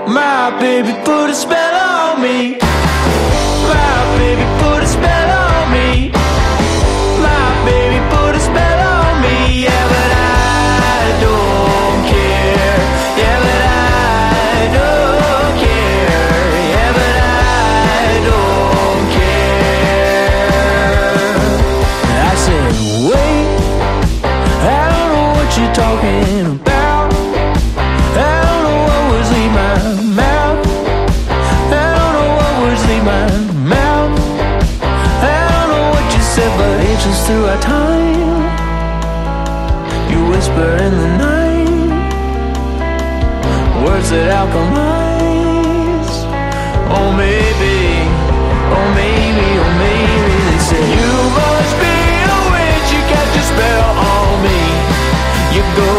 My baby put a spell on me. My baby put a spell on me. My baby put a spell on me. Yeah, but I don't care. Yeah, but I don't care. Yeah, but I don't care. I said, wait, I don't know what you're talking about. I don't know what words leave my mouth. I don't know what words leave my mouth. I don't know what you said, but ages through our time, you whisper in the night, words that alchemize. Oh maybe, oh maybe, oh maybe. They say you must be a witch, you cast your spell on me. You go,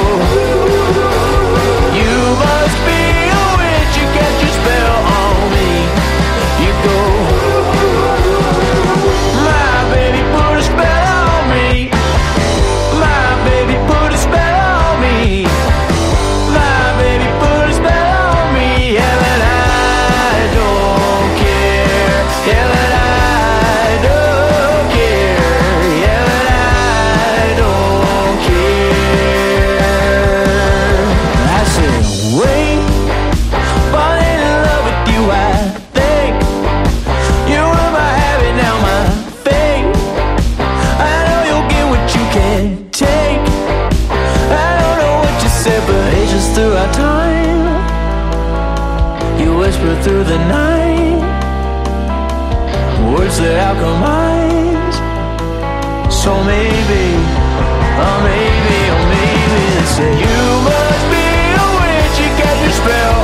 you must be a witch, you cast your spell on me. You go, my baby put a spell on me. My baby put a spell on me. My baby put a spell on me. Yeah, but I don't care. Yeah, but I don't care. Yeah, but I don't care. I said, wait, falling in love with you, I think. You were my habit, now my fate. I know you'll get what you can take. I don't know what you said, but ages through our time, you whisper through the night, words that alchemize. So maybe, oh maybe, oh maybe. They say you must be a witch, you cast your spell